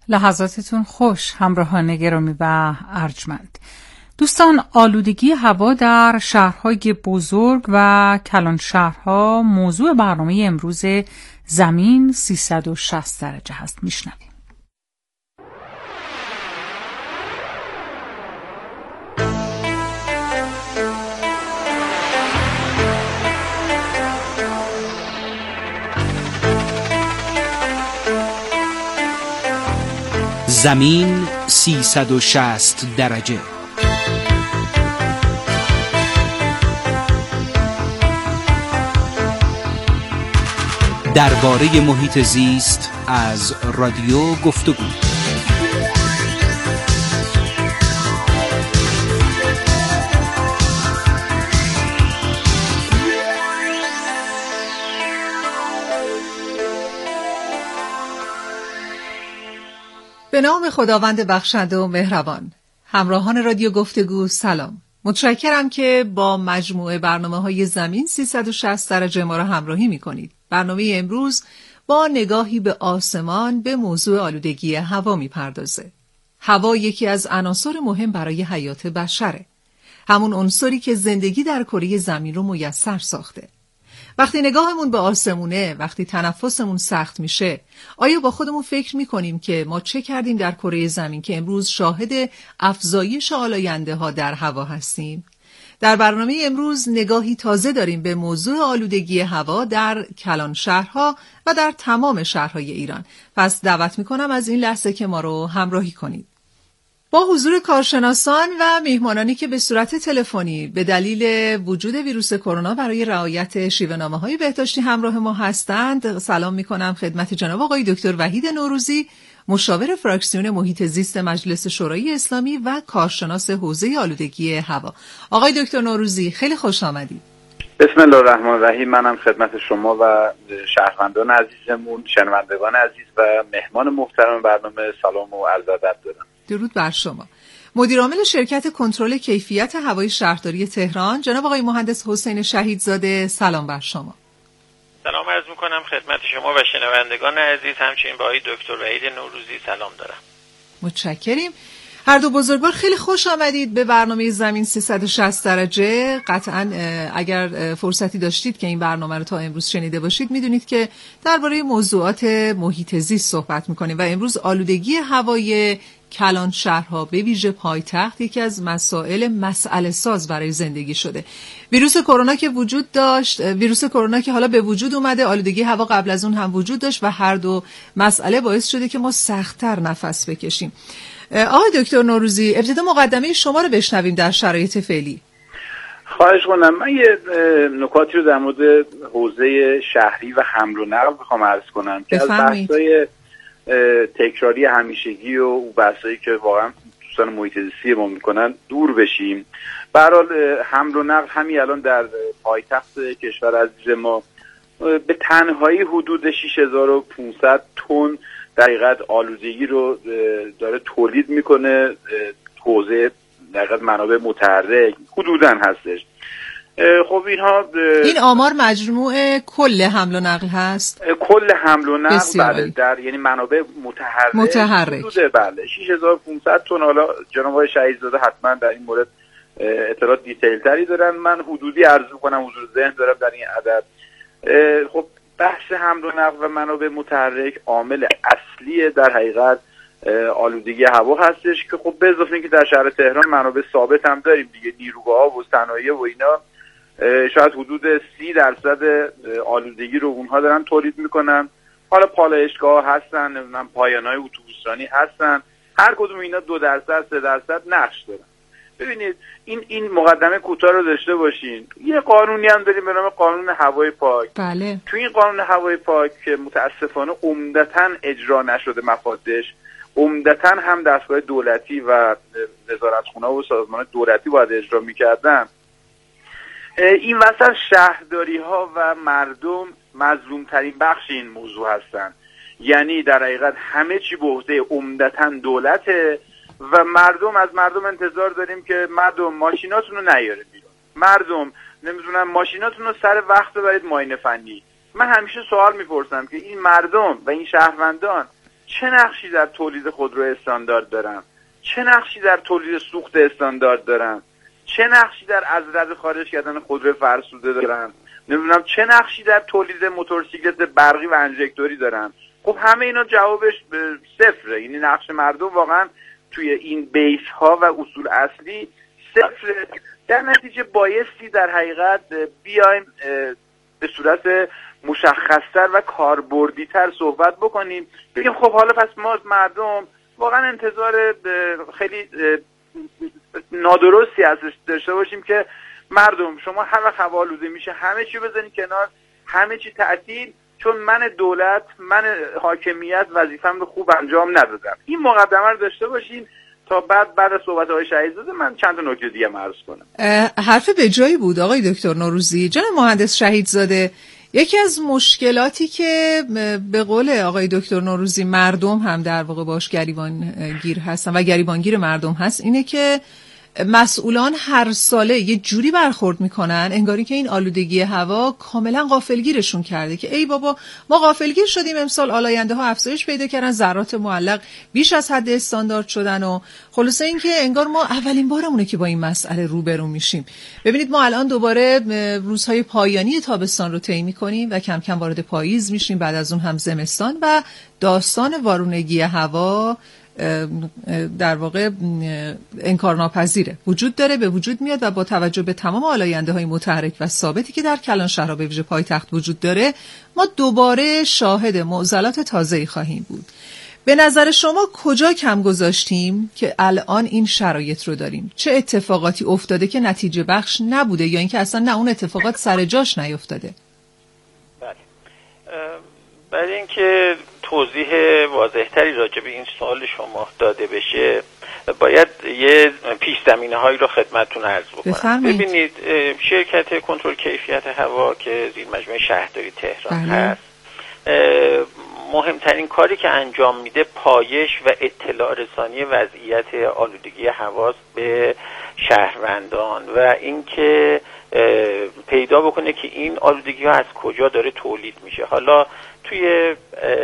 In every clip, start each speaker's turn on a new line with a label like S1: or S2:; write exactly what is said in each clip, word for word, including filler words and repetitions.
S1: لحظاتتون خوش همراهان گرامی و ارجمند. دوستان، آلودگی هوا در شهرهای بزرگ و کلان شهرها موضوع برنامه امروز زمین سیصد و شصت درجه هست. میشنویم.
S2: زمین سیصد و شصت درجه. درباره محیط زیست از رادیو گفتگو.
S3: به نام خداوند بخشنده و مهربان. همراهان رادیو گفتگو سلام. متشکرم که با مجموعه برنامه‌های زمین سیصد و شصت درجه ما را همراهی می‌کنید. برنامه امروز با نگاهی به آسمان به موضوع آلودگی هوا می‌پردازه. هوا یکی از عناصر مهم برای حیات بشره. همون عنصری که زندگی در کره زمین رو میسر ساخته. وقتی نگاهمون به آسمونه، وقتی تنفسمون سخت میشه، آیا با خودمون فکر میکنیم که ما چه کردیم در کره زمین که امروز شاهد افزایش آلاینده ها در هوا هستیم؟ در برنامه امروز نگاهی تازه داریم به موضوع آلودگی هوا در کلان شهرها و در تمام شهرهای ایران. پس دعوت میکنم از این لحظه که ما رو همراهی کنید. با حضور کارشناسان و میهمانانی که به صورت تلفنی به دلیل وجود ویروس کرونا برای رعایت شیوه‌نامه‌های بهداشتی همراه ما هستند، سلام می‌کنم خدمت جناب آقای دکتر وحید نوروزی، مشاور فراکسیون محیط زیست مجلس شورای اسلامی و کارشناس حوزه آلودگی هوا. آقای دکتر نوروزی، خیلی خوش آمدید.
S4: بسم الله الرحمن الرحیم. منم خدمت شما و شهروندان عزیزمون، شنوندگان عزیز و مهمان محترم برنامه سلام و عرض ادب دارم.
S3: درود بر شما. مدیر عامل شرکت کنترل کیفیت هوای شهرداری تهران جناب آقای مهندس حسین شهیدزاده، سلام بر شما.
S5: سلام عرض میکنم خدمت شما و شنوندگان عزیز، همچنین به آقای دکتر وحید نوروزی سلام دارم.
S3: متشکریم. هر دو بزرگوار خیلی خوش آمدید به برنامه زمین سیصد و شصت درجه. قطعاً اگر فرصتی داشتید که این برنامه رو تا امروز شنیده باشید، میدونید که درباره موضوعات محیط زیست صحبت میکنیم و امروز آلودگی هوای کلان شهرها به ویژه پایتخت یکی از مسائل مسئله ساز برای زندگی شده. ویروس کرونا که وجود داشت، ویروس کرونا که حالا به وجود اومده، آلودگی هوا قبل از اون هم وجود داشت و هر دو مسئله باعث شده که ما سخت‌تر نفس بکشیم. آقای دکتر نوروزی، ابتدا مقدمه شما رو بشنویم در شرایط فعلی.
S4: خواهش کنم. من یه نکاتی رو در مورد حوزه شهری و حمل و نقل بخوام عرض کنم که از بحث‌های تکراری همیشگی و بحثایی که واقعا دوستان محیط زیستی ما میکنن دور بشیم. به هر حال حمل و نقل همین الان در پایتخت کشور عزیز ما به تنهایی حدود شش هزار و پانصد تن در حقیقت آلودگی رو داره تولید میکنه. حوزه در حقیقت منابع متحرک حدوداً هستش. خب اینها
S3: این آمار مجموع کل حمل و نقل هست؟
S4: کل حمل و نقل بله، در یعنی منابع متحرک
S3: متحرک
S4: حدود بله شش هزار و پانصد تن. حالا جناب آقای شهیدزاده حتما در این مورد اطلاعات دیتیل تری دارن، من حدودی عرض میکنم، حضور ذهن دارم در این عدد. خب بحث حمل و نقل و منابع متحرک عامل اصلی در حقیقت آلودگی هوا هستش که خب به اضافه اینکه در شهر تهران منابع ثابت هم داریم دیگه، نیروگاه و صنایع و اینا شاید حدود سی درصد آلودگی رو اونها دارن تولید میکنن. حالا پالایشگاه هستن، نمیدونم پایانهای اتوبوسرانی هستن، هر کدوم اینا دو درصد سه درصد نقش دارن. ببینید این این مقدمه کوتاه رو داشته باشین. یه قانونی هم داریم به نام قانون هوای پاک.
S3: بله.
S4: تو این قانون هوای پاک که متاسفانه عمدتاً اجرا نشده مفادش، عمدتاً هم دستگاه دولتی و وزارتخونه و سازمان دولتی باید اجرا می‌کردن. این وسط شهرداری ها و مردم مظلوم ترین بخش این موضوع هستن. یعنی در حقیقت همه چی به عهده عمدتاً دولته و مردم از مردم انتظار داریم که مردم ماشیناتون رو نیاره بیرون، مردم نمیدونم ماشیناتون رو سر وقت ببرید معاینه فنی. من همیشه سوال میپرسم که این مردم و این شهروندان چه نقشی در تولید خودرو استاندارد دارن، چه نقشی در تولید سوخت استاندارد دارن، چه نقشی در از رد خارج کردن خودرو فرسوده دارن، نمیدونم چه نقشی در تولید موتورسیکلت برقی و انژکتوری دارن. خب همه اینا جوابش صفره. یعنی نقش مردم واقعا توی این بیس ها و اصول اصلی صفره. در نتیجه بایستی در حقیقت بیایم به صورت مشخصتر و کاربردی‌تر صحبت بکنیم، بگیم خب حالا پس ما مردم واقعا انتظار خیلی نادرستی ازش داشته باشیم که مردم شما هر وقت هوا آلوده میشه همه چی بزنید کنار، همه چی تعطیل، چون من دولت، من حاکمیت وظیفه‌م رو خوب انجام ندادم. این مقدمه رو داشته باشیم تا بعد بعد از صحبت های شهیدزاده من چند تا نکته دیگه عرض کنم.
S3: حرف به جایی بود آقای دکتر نوروزی. جناب مهندس شهیدزاده، یکی از مشکلاتی که به قول آقای دکتر نوروزی مردم هم در واقع باش گریبانگیر هستن و گریبانگیر مردم هست اینه که مسئولان هر ساله یه جوری برخورد میکنن انگاری که این آلودگی هوا کاملا غافلگیرشون کرده که ای بابا ما غافلگیر شدیم، امسال آلاینده ها افزایش پیدا کردن، ذرات معلق بیش از حد استاندارد شدن و خلاصه این که انگار ما اولین بارمونه که با این مسئله روبرو میشیم. ببینید ما الان دوباره روزهای پایانی تابستان رو طی میکنیم و کم کم وارد پاییز میشیم، بعد از اون هم زمستان و داستان وارونگی هوا در واقع انکارناپذیره، وجود داره، به وجود میاد و با توجه به تمام آلاینده های متحرک و ثابتی که در کلان شهرها به ویژه پایتخت وجود داره ما دوباره شاهد معضلات تازه‌ای خواهیم بود. به نظر شما کجا کم گذاشتیم که الان این شرایط رو داریم؟ چه اتفاقاتی افتاده که نتیجه بخش نبوده یا اینکه اصلا نه اون اتفاقات سر جاش نیفتاده؟
S5: بله. برای اینکه توضیح واضح‌تری راجع به این سوال شما داده بشه باید یه پیش زمینه هایی رو خدمتتون عرض بکنم. ببینید شرکت کنترل کیفیت هوا که زیر مجموعه شهرداری تهران بله. هست، مهمترین کاری که انجام میده پایش و اطلاع رسانی وضعیت آلودگی هواست به شهروندان و اینکه پیدا بکنه که این آلودگی ها از کجا داره تولید میشه. حالا توی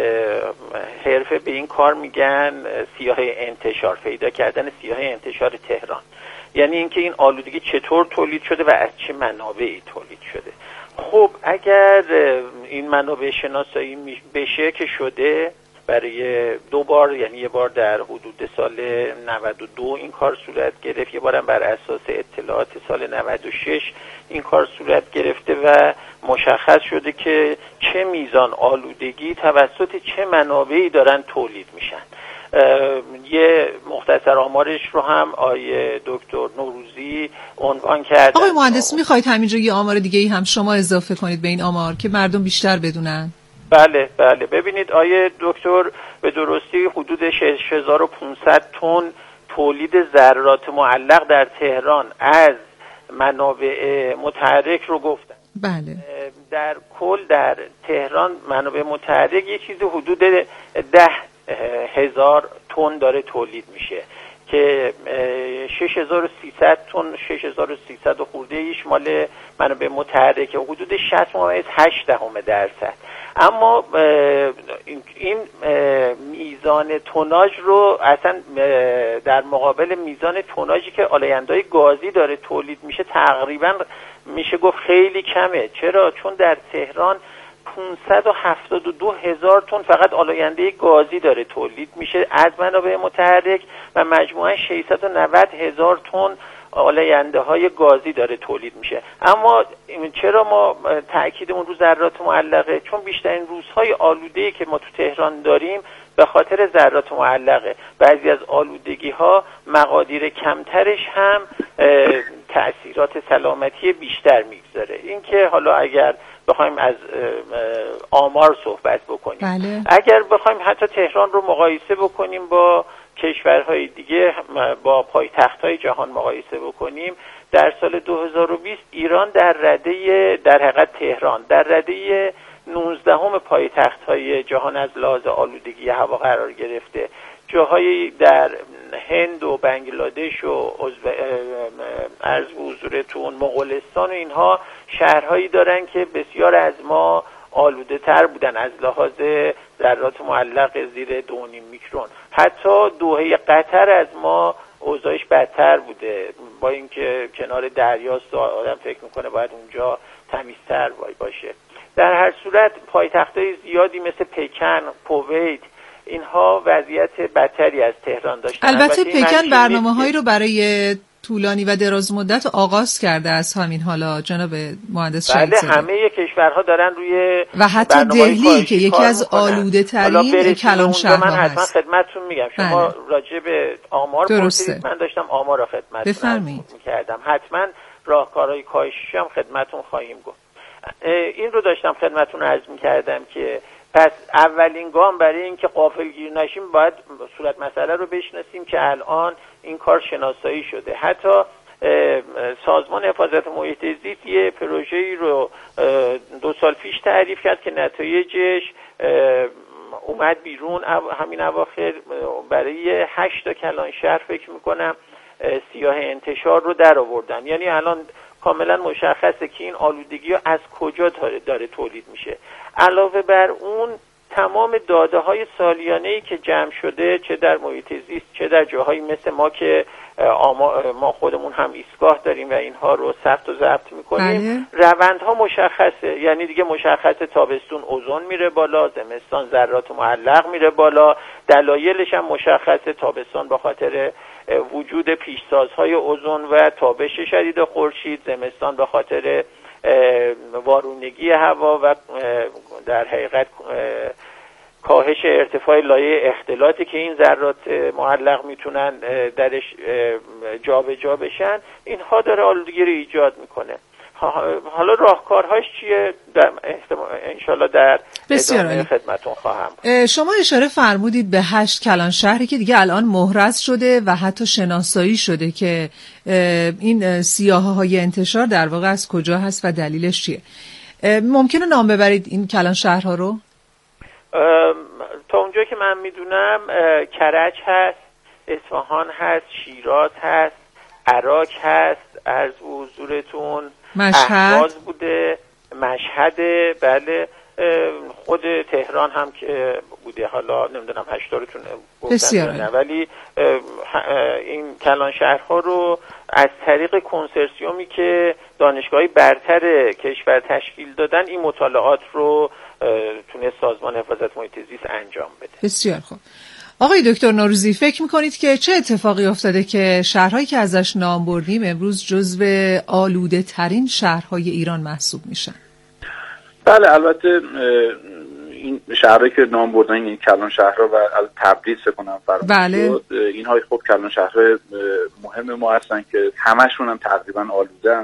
S5: حرفه به این کار میگن سیاهه انتشار، پیدا کردن سیاهه انتشار تهران، یعنی اینکه این آلودگی چطور تولید شده و از چه منابعی تولید شده. خب اگر این منابع شناسایی بشه که شده برای دو بار، یعنی یه بار در حدود سال نود و دو این کار صورت گرفت، یه بارم بر اساس اطلاعات سال نود و شش این کار صورت گرفته و مشخص شده که چه میزان آلودگی توسط چه منابعی دارن تولید میشن. یه مختصر آمارش رو هم آیه دکتر نوروزی عنوان کردن.
S3: آقای مهندس میخواید همینجا یه آمار دیگه ای هم شما اضافه کنید به این آمار که مردم بیشتر بدونن؟
S5: بله بله. ببینید آیه دکتر به درستی حدود شش هزار و پانصد تن تولید ذرات معلق در تهران از منابع متحرک رو گفتن.
S3: بله.
S5: در کل در تهران منابع متحرک یه چیزی حدود ده هزار تن داره تولید میشه که شش هزار و سیصد تن، شش هزار و سیصد خورده ایش مال منابع متحرک، حدود شصت ممیز هشت دهم درصد. اما این میزان توناژ رو اصلا در مقابل میزان توناژی که آلاینده‌های گازی داره تولید میشه تقریبا میشه گفت خیلی کمه. چرا؟ چون در تهران پانصد و هفتاد و دو هزار تن فقط آلاینده گازی داره تولید میشه از منابع متحرک و مجموعاً ششصد و نود هزار تن آلاینده های گازی داره تولید میشه. اما چرا ما تأکیدمون رو ذرات معلقه؟ چون بیشترین روزهای آلوده‌ای که ما تو تهران داریم به خاطر ذرات معلقه. بعضی از آلودگی ها مقادیر کمترش هم تأثیرات سلامتی بیشتر میگذاره. این که حالا اگر بخوایم از آمار صحبت بکنیم
S3: بله.
S5: اگر بخوایم حتی تهران رو مقایسه بکنیم با کشورهای دیگه، با پایتخت‌های جهان مقایسه بکنیم، در سال دو هزار و بیست ایران در رده، در حقیقت تهران در رده نوزدهم پایتخت‌های جهان از لحاظ آلودگی هوا قرار گرفته. جاهایی در هند و بنگلادش و عرض به حضورتون مغولستان و اینها شهرهایی دارن که بسیار از ما آلوده تر بودن از لحاظ ذرات معلق زیر دو و نیم میکرون. حتی دوحه قطر از ما اوضاعش بدتر بوده، با اینکه کنار دریاست و آدم فکر میکنه باید اونجا تمیزتر باشه. در هر صورت پایتخت‌های زیادی مثل پکن، کویت، اینها وضعیت بدتری از تهران داشتن.
S3: البته پکن برنامه‌هایی رو برای طولانی و دراز مدت آغاز کرده از همین حالا جناب مهندس شهیدزاده.
S5: بله، همه کشورها دارن روی
S3: و حتی دهلی که یکی از آلوده ترین کلان شهرها هست.
S5: من حتما خدمتتون میگم، شما بله. راجع به آمار پرسیدید، من داشتم آمار را خدمتتون میکردم. حتما راهکارهای کاهشی هم خدمتتون خواهیم گفت. این رو داشتم خدمتتون عرض میکردم که پس اولین گام برای اینکه غافلگیر نشیم باید صورت مسئله رو بشناسیم که الان این کار شناسایی شده. حتی سازمان حفاظت محیط زیست یه پروژه‌ای رو دو سال پیش تعریف کرد که نتایجش اومد بیرون. همین اواخر برای هشت تا کلان شهر فکر میکنم سیاه انتشار رو در آوردن. یعنی الان کاملا مشخصه که این آلودگی ها از کجا داره, داره تولید میشه. علاوه بر اون تمام داده های سالیانه‌ای که جمع شده، چه در محیط زیست چه در جاهایی مثل ما که ما خودمون هم ایستگاه داریم و اینها رو ثبت و ضبط میکنیم، روندها مشخصه. یعنی دیگه مشخصه تابستون اوزون میره بالا، زمستان ذرات معلق میره بالا. دلایلش هم مشخصه، تابستان به خاطر وجود پیشسازهای اوزون و تابش شدید خورشید، زمستان به خاطر وارونگی هوا و در حقیقت کاهش ارتفاع لایه اختلاطی که این ذرات معلق میتونن درش جابجا بشن. اینها داره آلودگی رو ایجاد میکنه. حالا راهکارهاش چیه؟ انشالله در ادامه خدمتون خواهم.
S3: شما اشاره فرمودید به هشت کلان شهری که دیگه الان محرز شده و حتی شناسایی شده که این سیاه‌های انتشار در واقع از کجا هست و دلیلش چیه. ممکنه نام ببرید این کلان شهرها رو؟
S5: تا اونجایی که من میدونم کرج هست، اصفهان هست، شیراز هست، عراق هست، عرض حضورتون
S3: مشهد
S5: بوده، مشهد، بله، خود تهران هم که بوده. حالا نمیدونم هشتارتون گفتن نه، ولی این کلان شهرها رو از طریق کنسرسیومی که دانشگاهی برتر کشور تشکیل دادن این مطالعات رو تونه سازمان حفاظت محیط زیست انجام بده.
S3: بسیار خوب. آقای دکتر نوروزی، فکر میکنید که چه اتفاقی افتاده که شهرهایی که ازش نام بردیم امروز جزو آلوده ترین شهرهای ایران محسوب میشن؟
S4: بله، البته این شهرهایی که نام بردن این کلان شهرها و تبریز کنم فرمود
S3: بله.
S4: اینها خب کلان شهرهای مهم ما هستن که همشون هم تقریبا آلودن.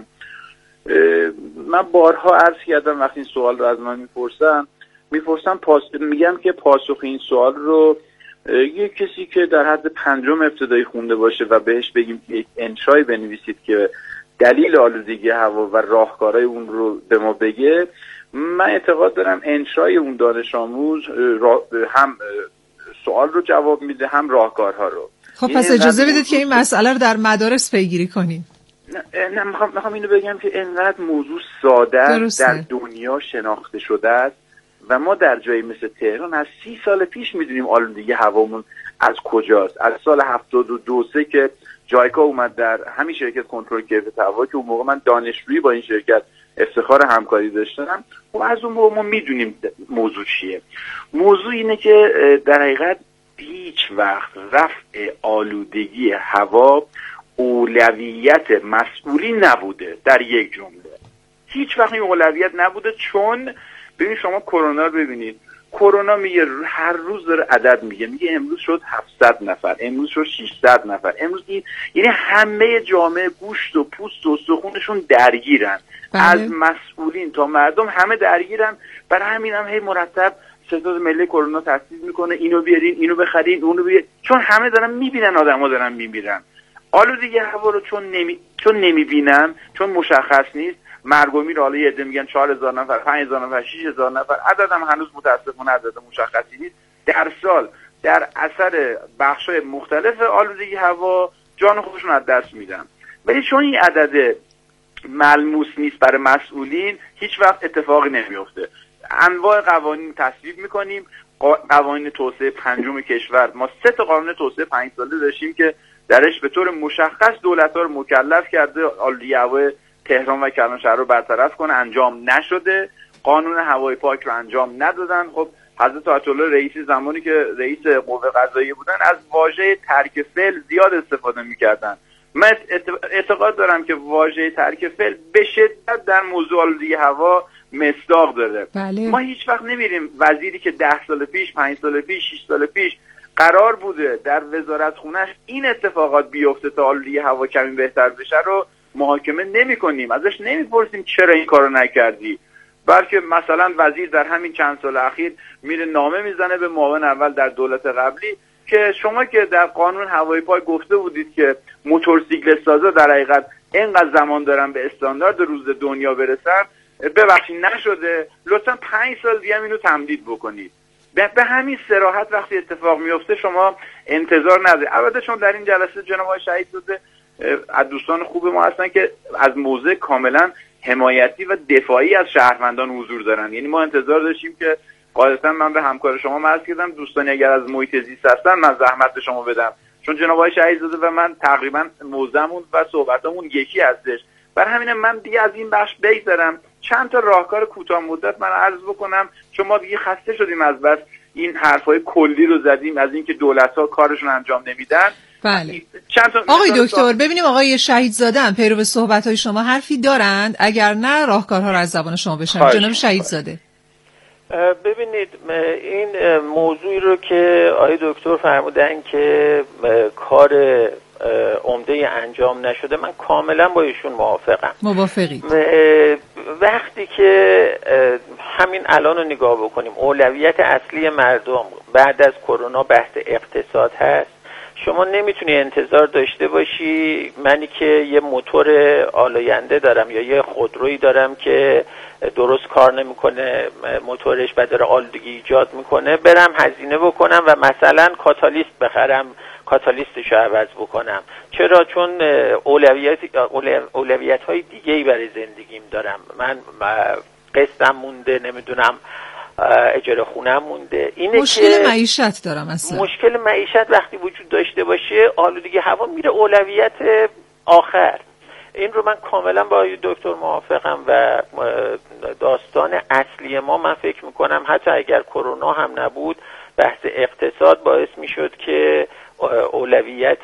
S4: من بارها عرض کردم وقتی این سوال رو از من میپرسن میپرسم پاس... میگم که پاسخ این سوال رو یک کسی که در حد پنجم ابتدایی خونده باشه و بهش بگیم یک انشایی بنویسید که دلیل آلودگی هوا و راهکارهای اون رو به ما بگه، من اعتقاد دارم انشای اون دانش آموز هم سوال رو جواب میده هم راهکارها رو.
S3: خب پس اجازه بدید که این مسئله رو در مدارس پیگیری کنیم.
S4: نه, نه میخوام میخوام اینو بگم که اینقدر موضوع ساده در دنیا شناخته شده است و ما در جایی مثل تهران از سی سال پیش میدونیم آلودگی هوامون از کجاست. از سال هفتاد و دو سه که جایکا اومد در همین شرکت کنترل کیفیت هوا که اون موقع من دانشجویی با این شرکت افتخار همکاری داشتم و از اون موقع ما میدونیم موضوع چیه. موضوع اینه که در حقیقت هیچ وقت رفع آلودگی هوا اولویت مسئولی نبوده. در یک جمله هیچ وقت این اولویت نبوده، چون ببینید شما کرونا رو ببینید، کرونا میگه هر روز داره عدد میگه میگه امروز شد هفتصد نفر، امروز شد ششصد نفر، امروز این یعنی همه جامعه گوشت و پوست و استخونشون درگیرن. بله. از مسئولین تا مردم همه درگیرن. برای همین هم هی مرتب ستاد ملی کرونا تاسیس میکنه اینو بیارین اینو بخرین اونو بیارین، چون همه دارن میبینن آدما دارن میمیرن. آلودگی هوا رو چون نمی چون نمیبینن، چون مشخص نیست، مرگ و میر حالا یه عده میگن چهار هزار نفر، پنج هزار نفر، شش هزار نفر، عددم هنوز متاسفانه عدد مشخصی نیست. در سال در اثر بخش‌های مختلف آلودگی هوا جان خودشون از دست میدن. ولی چون این عدد ملموس نیست برای مسئولین، هیچ وقت اتفاقی نمیفته. انواع قوانین تصویب میکنیم. قوانین توسعه پنجم کشور، ما سه تا قانون توسعه پنج ساله داشتیم که درش به طور مشخص دولت‌ها رو مکلف کرده آلودگی هوای تهران و کلانشهر رو برطرف کنه، انجام نشده. قانون هوای پاک رو انجام ندادن. خب حضرت آیت الله رئیسی زمانی که رئیس قوه قضاییه بودن از واژه ترک فعل زیاد استفاده می‌کردن. من اعتقاد دارم که واژه ترک فعل به شدت در موضوع آلودگی هوا مصداق داره.
S3: بله.
S4: ما هیچ وقت نمیریم وزیری که ده سال پیش، پنج سال پیش، شش سال پیش قرار بوده در وزارت خونش این اتفاقات بیفته تا آلودگی هوا کمی بهتر بشه رو محاکمه نمی کنیم، ازش نمیپرسیم چرا این کارو نکردی، بلکه مثلا وزیر در همین چند سال اخیر میره نامه میزنه به معاون اول در دولت قبلی که شما که در قانون هوای پاک گفته بودید که موتورسیکلت سازا در حقیقت اینقدر زمان دارن به استاندارد روز دنیا برسن، ببخشید نشده، لطفا پنج سال دیگه اینو تمدید بکنید. به همین صراحت وقتی اتفاق میفته شما انتظار ندارید. البته چون در این جلسه جناب آقای شهیدزاده از دوستان خوب ما هستن که از موضع کاملا حمایتی و دفاعی از شهروندان حضور دارن، یعنی ما انتظار داشتیم که قاعدتا من به همکار شما عرض کردم دوستانی اگر از محیط زیست هستن من زحمت به شما بدم، چون جناب آقای شهیدزاده و من تقریبا موضعمون و صحبتامون یکی هستش. برای همین من دیگه از این بخش بگذرم، چند تا راهکار کوتاه مدت من عرض بکنم، چون ما دیگه خسته شدیم از بس این حرفای کلی رو زدیم از اینکه دولت‌ها کارشون انجام نمیدن.
S3: بله.
S4: چند تا
S3: آقای دکتر ببینیم آقای شهیدزاده هم پیرو صحبت‌های شما حرفی دارند، اگر نه راهکارها رو از زبان شما بشنویم. جناب شهیدزاده
S5: ببینید این موضوعی رو که آقای دکتر فرمودن که کار عمده انجام نشده، من کاملا با ایشون موافقم.
S3: موافقی.
S5: وقتی که همین الان رو نگاه بکنیم اولویت اصلی مردم بعد از کرونا بحث اقتصاد هست، شما نمیتونی انتظار داشته باشی منی که یه موتور آلاینده دارم یا یه خودرویی دارم که درست کار نمیکنه موتورش و داره آلودگی ایجاد میکنه برم هزینه بکنم و مثلا کاتالیست بخرم، کاتالیستش رو عوض بکنم. چرا؟ چون اولویت اولویت های دیگه ای برای زندگیم دارم. من قسطم مونده، نمیدونم اجاره خونم مونده. اینه
S3: مشکل
S5: که
S3: معیشت دارم اصلا.
S5: مشکل معیشت وقتی وجود داشته باشه آلودگی هوا میره اولویت آخر. این رو من کاملا با دکتر موافقم و داستان اصلی ما من فکر میکنم حتی اگر کرونا هم نبود بحث اقتصاد باعث میشد که اولویت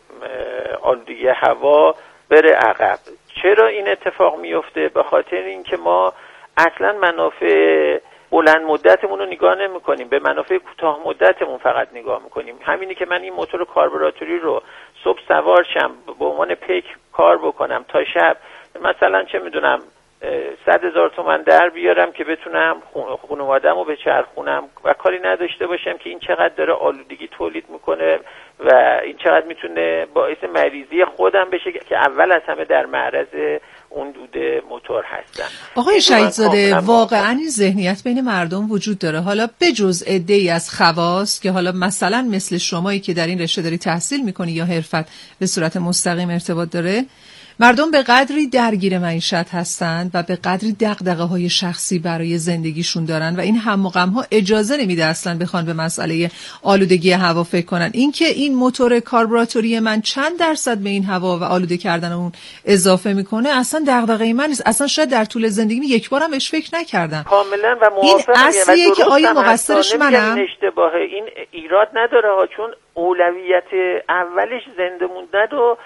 S5: آلودگی هوا بره عقب. چرا این اتفاق میفته؟ به خاطر اینکه ما اصلا منافع بلند مدتمون رو نگاه نمی کنیم، به منافع کوتاه مدتمون فقط نگاه میکنیم. همینی که من این موتور کاربراتوری رو صبح سوار شم به عنوان پیک کار بکنم تا شب مثلا چه میدونم صد هزار تومن در بیارم که بتونم خانواده‌مو رو بچرخونم و کاری نداشته باشم که این چقدر داره آلودگی تولید میکنه و این چقدر میتونه باعث مریضی خودم بشه که اول از همه در معرض اون دود موتور هستن.
S3: آقای شهیدزاده واقعا این ذهنیت بین مردم وجود داره، حالا بجز عده‌ای از خواص که حالا مثلا مثل شمایی که در این رشته داری تحصیل میکنی یا حرفت به صورت مستقیم ارتباط داره، مردم به قدری درگیر معیشت هستند و به قدری دغدغه‌های شخصی برای زندگیشون دارن و این هم و غم‌ها اجازه نمیده اصلا بخوان به مسئله آلودگی هوا فکر کنن. اینکه این موتور کاربراتوری من چند درصد به این هوا و آلوده کردن اون اضافه میکنه اصلا دغدغه من نیست، اصلا شاید در طول زندگیم یک بارم بهش فکر نکردم.
S5: کاملا و موافقم.
S3: این اصلیه که آیا مقصرش منم؟
S5: اشتباهه، این ایراد نداره ها، چون اولویت اولش زنده موندن و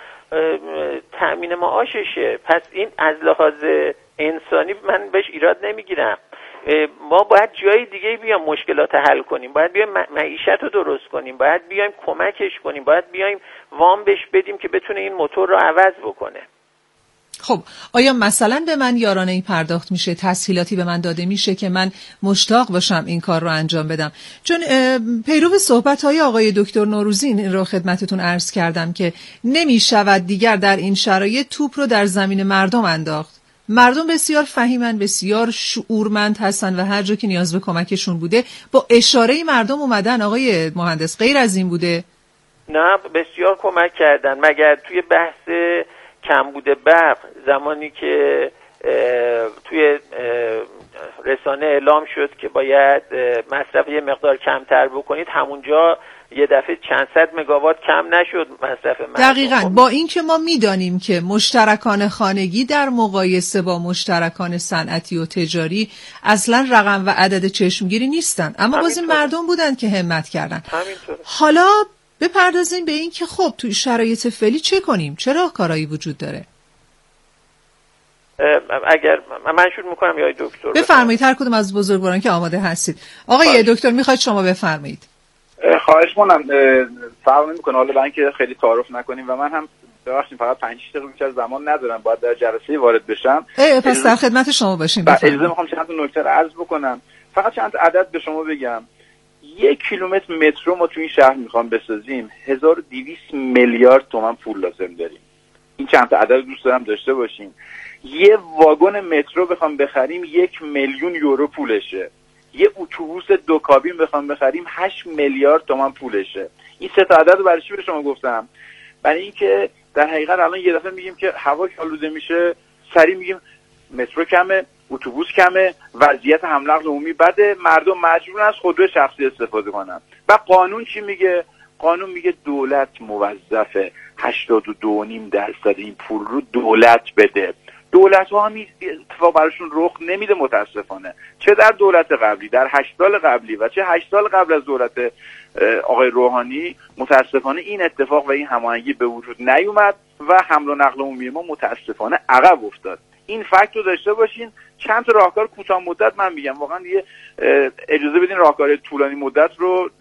S5: تأمین معاششه. پس این از لحاظ انسانی من بهش ایراد نمیگیرم. ما باید جای دیگه بیایم مشکلات حل کنیم، باید بیایم معیشت رو درست کنیم، باید بیایم کمکش کنیم، باید بیایم وام بهش بدیم که بتونه این موتور رو عوض بکنه.
S3: خب آیا مثلا به من یارانه‌ای پرداخت میشه، تسهیلاتی به من داده میشه که من مشتاق باشم این کار رو انجام بدم؟ چون پیرو صحبت‌های آقای دکتر نوروزی این رو خدمتتون عرض کردم که نمیشود دیگر در این شرایط توپ رو در زمین مردم انداخت. مردم بسیار فهیمن، بسیار شعورمند هستن و هر جا که نیاز به کمکشون بوده با اشاره مردم اومدن. آقای مهندس غیر از این بوده؟
S5: نه بسیار کمک کردن، مگر توی بحث کمبود برق زمانی که توی رسانه اعلام شد که باید مصرف یه مقدار کمتر بکنید، همونجا یه دفعه چند صد مگاوات کم نشد مصرف مردم.
S3: دقیقاً با اینکه ما میدانیم که مشترکان خانگی در مقایسه با مشترکان صنعتی و تجاری اصلا رقم و عدد چشمگیری نیستن، اما باز این مردم بودن که همت کردن.
S5: همینطوره.
S3: حالا بپردازیم به این که خب توی شرایط فعلی چه کنیم؟ چه راهکارهایی وجود داره؟
S5: اگر من شروع میکنم یا دکتر
S3: بفرمایید، هر کدوم از بزرگواران که آماده هستید. آقای دکتر میخواید شما بفرمایید.
S4: خواهش کنم. فرق نمیکنه، حالا برای اینکه خیلی تعارف نکنیم و من هم ببخشید فقط پنج دقیقه بیشتر زمان ندارم، باید در جلسه وارد بشم.
S3: ای پس در خدمت شما باشیم.
S4: اجازه میخوام چند تا نکته رو عرض بکنم. فقط چند عدد به شما بگم. یک کیلومتر مترو ما تو این شهر میخوام بسازیم، هزار و دویست میلیارد تومان پول لازم داریم. این چند تا عدد دوست دارم داشته باشیم. یه واگن مترو بخوام بخریم یک میلیون یورو پولشه. یه اتوبوس دو کابین بخوام بخریم هشت میلیارد تومان پولشه. این سه تا عدد رو برای چی به شما گفتم؟ برای اینکه در حقیقت الان یه دفعه میگیم که هوا آلوده میشه، سریع میگیم مترو کمه، اتوبوس کمه، وضعیت حمل و نقل عمومی بده، مردم مجبورن از خودرو شخصی استفاده کنن. و قانون چی میگه؟ قانون میگه دولت موظفه هشتاد و دو و نیم درصد این پول رو دولت بده. دولت ها هم اتفاق براشون رخ نمیده متاسفانه، چه در دولت قبلی، در هشت سال قبلی و چه هشت سال قبل از دولت آقای روحانی، متاسفانه این اتفاق و این هماهنگی به وجود نیومد و حمل و نقل عمومی ما متاسفانه عقب افتاد. این فکت رو داشته باشین. چند تا راهکار کوتاه مدت من میگم، واقعا دیگه اجازه بدین راهکار طولانی مدت رو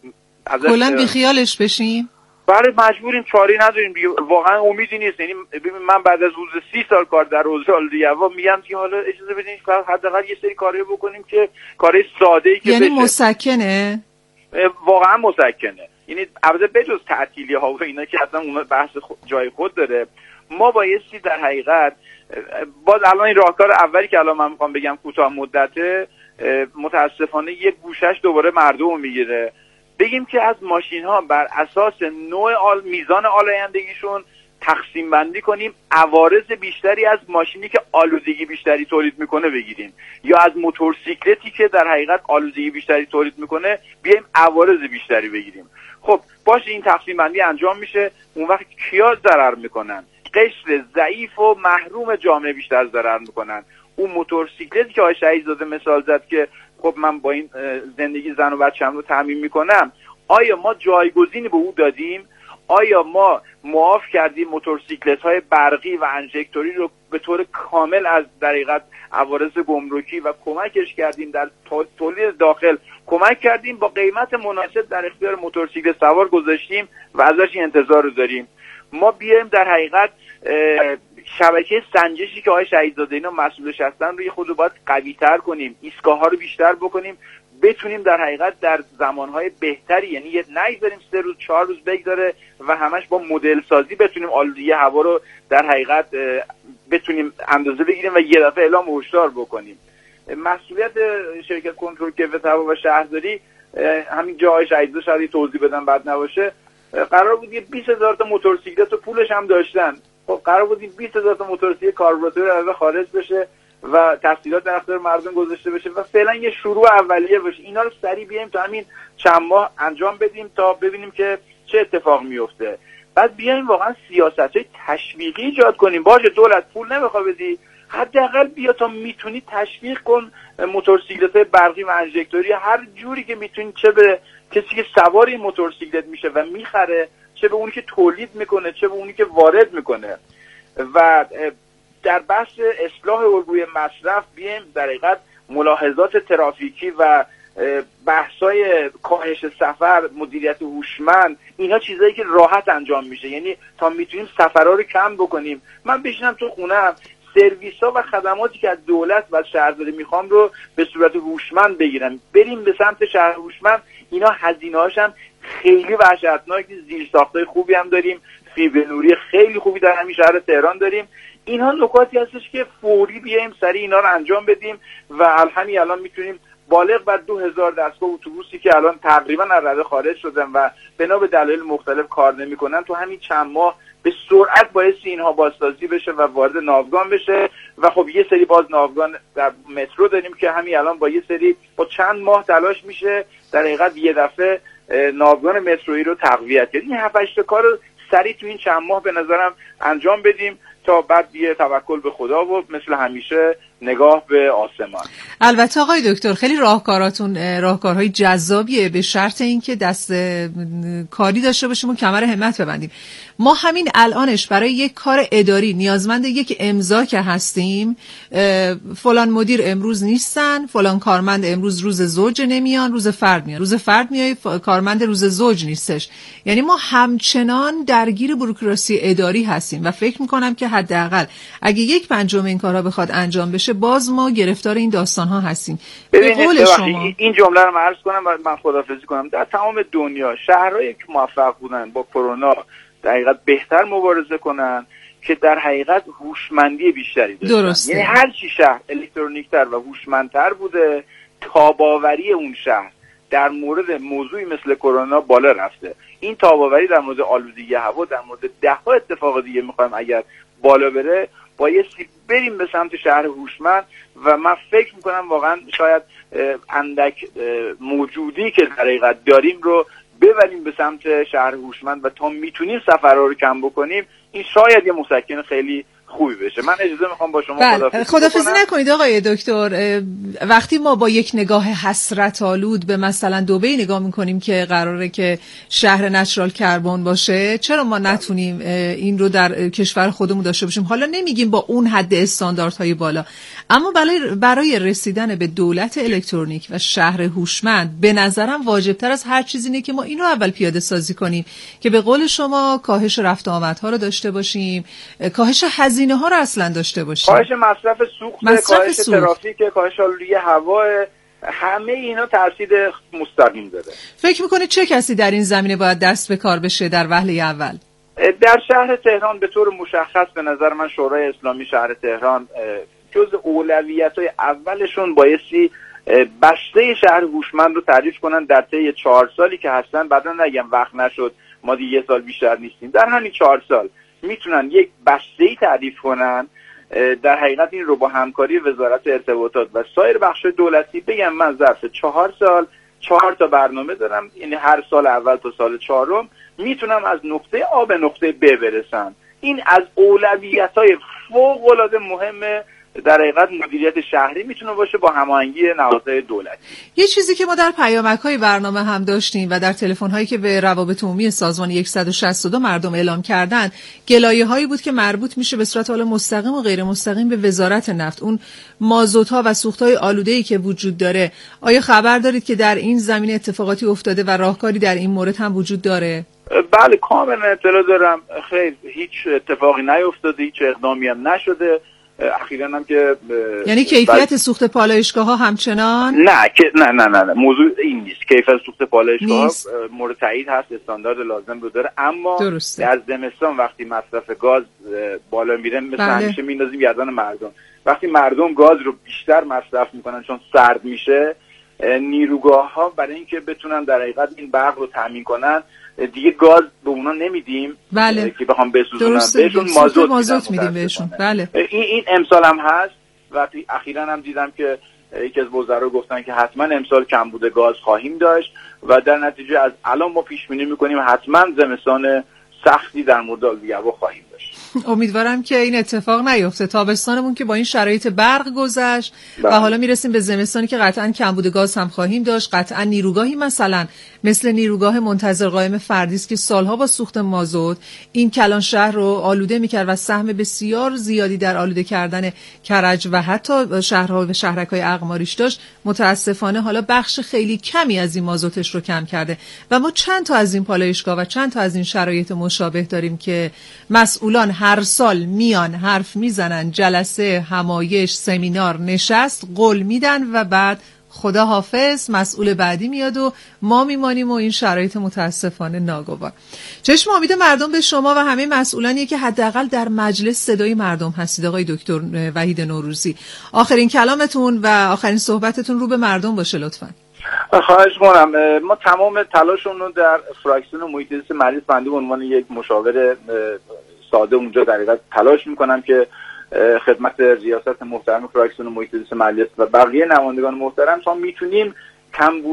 S3: کلا بی خیالش بشیم.
S4: برای مجبوریم، چاره‌ای نداریم دیگه، واقعا امیدی نیست. یعنی ببین من بعد از حدود سی سال کار در حوزه آلودگی هوا میگم که حالا اجازه بدین حداقل یه سری کارایی بکنیم که کارهای ساده‌ای که
S3: یعنی
S4: بشه.
S3: مسکنه؟
S4: واقعا مسکنه. یعنی البته بجز تعطیلی ها و اینا که اصلا اون بحث خود جای خود داره، ما بایستی در حقیقت باز الان این راهکار اولی که الان من میخوام بگم کوتاه مدته، متاسفانه یک گوشش دوباره مردم میگیره. بگیم که از ماشین ها بر اساس نوع آل میزان آلایندگیشون تقسیم بندی کنیم، عوارض بیشتری از ماشینی که آلودگی بیشتری تولید میکنه بگیریم، یا از موتورسیکلتی که در حقیقت آلودگی بیشتری تولید میکنه بیایم عوارض بیشتری بگیریم. خب باشه، این تقسیم بندی انجام میشه، اون وقت کیا ضرر میکنن؟ قشر ضعیف و محروم جامعه بیشتر ضرر میکنن. اون موتورسیکلتی که آقای شهیدزاده مثال زد که خب من با این زندگی زن و بچه‌م رو تامین میکنم، آیا ما جایگزینی به او دادیم؟ آیا ما معاف کردیم موتورسیکلت های برقی و انژکتوری رو به طور کامل از در حقیقت عوارض گمرکی و کمکش کردیم در تولید داخل کمک کردیم، با قیمت مناسب در اختیار موتورسیکلت سوار گذاشتیم و ازش انتظار رو داریم؟ ما بیایم در حقیقت شبکه سنجشی که آقای شهیدزاده اینا مسئولش هستن رو یه خود باید قوی تر کنیم، ایستگاه ها رو بیشتر بکنیم، بتونیم در حقیقت در زمانهای بهتری، یعنی یه نگذاریم سه روز چهار روز بگذاره و همش با مدل سازی بتونیم آلودگی هوا رو در حقیقت بتونیم اندازه بگیریم و یه دفعه اعلام هشدار بکنیم. مسئولیت شرکت کنترل کیفیت هوا و شهرداری، همین جای شهیدزاده شاید توضیح بدم بد نباشه، قرار بود یه بیست هزار تا موتورسیکلت و پولش هم داشتن. خب قرار بود این بیست هزار تا موتورسیکلت کاربراتور از خارج بشه و تسهیلات در اختیار مردم گذاشته بشه و فعلا یه شروع اولیه باشه. اینا رو سریع بیایم تا همین چند ماه انجام بدیم تا ببینیم که چه اتفاق میفته. بعد بیایم واقعا سیاست‌های تشویقی ایجاد کنیم. باشه دولت پول نمیخواد بدی، حداقل بیا تا میتونی تشویق کن موتورسیکلت‌های برقی و انژکتوری هر جوری که میتونی، چه به کسی که سوار این موتورسیکلت میشه و میخره، چه به اونی که تولید میکنه، چه به اونی که وارد میکنه. و در بحث اصلاح الگوی مصرف بیایم در حقیقت ملاحظات ترافیکی و بحثای کاهش سفر، مدیریت هوشمند، اینا چیزایی که راحت انجام میشه، یعنی تا میتونیم سفرها رو کم بکنیم. من بشینم تو خونم سرویس‌ها و خدماتی که از دولت و شهرداری میخوام رو به صورت هوشمند بگیرم، بریم به سمت شهر هوشمند. اینا هزینه‌هاش هم خیلی وحشتناکه، زیرساختای خوبی هم داریم، فیبر نوری خیلی خوبی در همین شهر تهران داریم. اینها نکاتی هستش که فوری بیایم سریع اینا رو انجام بدیم و همین الان میتونیم بالغ بر دو هزار دستگاه اتوبوسی که الان تقریبا از رده خارج شدن و بنا به دلایل مختلف کار نمیکنن تو همین چند ماه به سرعت بایستی اینها بازسازی بشه و وارد ناوگان بشه و خب یه سری باز ناوگان در مترو داریم که همین الان با یه سری با چند ماه تلاش میشه در حقیقت یه دفعه ناوگان مترویی رو تقویت کرد. این هفت هشت کار رو سریع تو این چند ماه به نظرم انجام بدیم تا بعد دیگه توکل به خدا و مثل همیشه نگاه به آسمان.
S3: البته آقای دکتر خیلی راهکاراتون راهکارهای جذابیه، به شرط اینکه دست کاری داشته باشیم و کمر همت ببندیم. ما همین الانش برای یک کار اداری نیازمند یک امضا که هستیم، فلان مدیر امروز نیستن، فلان کارمند امروز روز زوج نمیان، روز فرد میان، روز فرد میای کارمند روز زوج نیستش. یعنی ما همچنان درگیر بوروکراسی اداری هستیم و فکر میکنم که حداقل اگه یک پنجم این کارها بخواد انجام بشه باز ما گرفتار این داستان ها هستیم. به قول شما
S4: این جمله رو عرض کنم و من خداحافظی کنم. در تمام دنیا شهرهایی که موفق بودن با کرونا در حقیقت بهتر مبارزه کنن که در حقیقت هوشمندی بیشتری داشتن. درسته. یعنی هر چی شهر الکترونیکتر و هوشمندتر بوده تاباوری اون شهر در مورد موضوعی مثل کرونا بالا رفته. این تاباوری در مورد آلودگی هوا در مورد ده ها اتفاق دیگه میخوایم اگر بالا بره بایستی بریم به سمت شهر هوشمند و من فکر میکنم واقعا شاید اندک موجودی که در حقیقت داریم رو ببریم به سمت شهر هوشمند و تا میتونیم سفرها رو کم بکنیم این شاید یه مسکن خیلی خوبی بشه. من اجازه میخوام با شما خداحافظی
S3: خداحافظی نکنید آقای دکتر. وقتی ما با یک نگاه حسرت آلود به مثلا دبی نگاه میکنیم که قراره که شهر نچرال کربن باشه، چرا ما نتونیم این رو در کشور خودمون داشته باشیم؟ حالا نمیگیم با اون حد استانداردهای بالا، اما برای برای رسیدن به دولت الکترونیک و شهر هوشمند به نظرم واجبتر از هر چیزی اینه که ما اینو اول پیاده سازی کنیم که به قول شما کاهش رفت آمدها رو داشته باشیم، کاهش هزینه ها رو اصلا داشته باشیم،
S4: کاهش مصرف سوخت، کاهش ترافیک، کاهش آلودگی هوا، همه اینا تاثیر مستقیم داره.
S3: فکر میکنه چه کسی در این زمینه باید دست به کار بشه در وهله اول؟
S4: در شهر تهران به طور مشخص به نظر من شورای اسلامی شهر تهران جز اولویت‌های اولشون بایستی بسته شهر هوشمند رو تعریف کنن در طی چهار سالی که هستن. بعدا نگم وقت نشد ما دیگه یه سال بیشتر نیستیم، در همین چهار سال میتونن یک بسته‌ای تعریف کنن. در حقیقت این رو با همکاری وزارت ارتباطات و سایر بخش دولتی بگم من ظرف چهار سال چهار تا برنامه دارم، یعنی هر سال اول تا سال چهارم میتونم از نقطه آ به نقطه ب برسم. این از اولویت‌های فوق‌العاده مهمه در حقیقت مدیریت شهری میتونه باشه با هماهنگی نهادهای دولتی.
S3: یه چیزی که ما در پیامک‌های برنامه هم داشتیم و در تلفن‌هایی که به روابط عمومی سازمان صد و شصت و دو مردم اعلام کردن، گلایه‌هایی بود که مربوط میشه به صورت حالا مستقیم و غیر مستقیم به وزارت نفت، اون مازوت‌ها و سوخت‌های آلوده‌ای که وجود داره. آیا خبر دارید که در این زمینه اتفاقاتی افتاده و راهکاری در این مورد هم وجود داره؟
S4: بله کاملا اطلاع دارم. خیر هیچ اتفاقی نیفتاده، هیچ اقدامی هم نشده. اخیراً هم که
S3: یعنی کیفیت سوخت پالایشگاه‌ها همچنان
S4: نه که نه نه نه, نه. موضوع این نیست. کیفیت سوخت پالایشگاه‌ها مورد تایید هست، استاندارد لازم رو داره، اما
S3: درسته.
S4: از زمستان وقتی مصرف گاز بالا میره مثل بله. همیشه میندازیم گردن مردم. وقتی مردم گاز رو بیشتر مصرف میکنن چون سرد میشه، نیروگاه‌ها برای اینکه بتونن در حقیقت این برق رو تامین کنن دیگه گاز به اونا نمیدیم.
S3: بله.
S4: که بخوام بسوزونن بهشون مازوت,
S3: مازوت میدیم بهشون. بله.
S4: این این امسال هم هست و اخیراً هم دیدم که یکی از وزرا گفتن که حتما امسال کمبود گاز خواهیم داشت و در نتیجه از الان ما پیش بینی می‌کنیم حتما زمستان سختی در مورد آلودگی هوا خواهیم داشت.
S3: امیدوارم که این اتفاق نیفته. تابستانمون که با این شرایط برق گذشت و حالا میرسیم به زمستانی که قطعاً کمبود گاز هم خواهیم داشت. قطعاً نیروگاهی مثلا مثل نیروگاه منتظر قائم فردی است که سالها با سوخت مازوت این کلان شهر رو آلوده میکرد و سهم بسیار زیادی در آلوده کردن کرج و حتی شهرها و شهرک‌های اقماریش داشت. متاسفانه حالا بخش خیلی کمی از این مازوتش رو کم کرده و ما چند تا از این پالایشگاه و چند تا از این شرایط مشابه داریم که مسئولان هر سال میان حرف میزنن، جلسه، همایش، سمینار، نشست، قول میدن و بعد خدا حافظ مسئول بعدی میاد و ما میمانیم و این شرایط متاسفانه ناگوار. چشم امید مردم به شما و همه مسئولانیه که حداقل در مجلس صدای مردم هستید. آقای دکتر وحید نوروزی، آخرین کلامتون و آخرین صحبتتون رو به مردم باشه لطفاً.
S4: خواهش می‌کنم. ما تمام تلاشمون رو در فراکسیون محیط زیست مریض بندی به عنوان یک مشاور ساده اونجا در حقیقت تلاش میکنم که خدمت ریاست محترم فراکسیون محیط زیست محلی و بقیه نمایندگان محترم تا میتونیم کمبود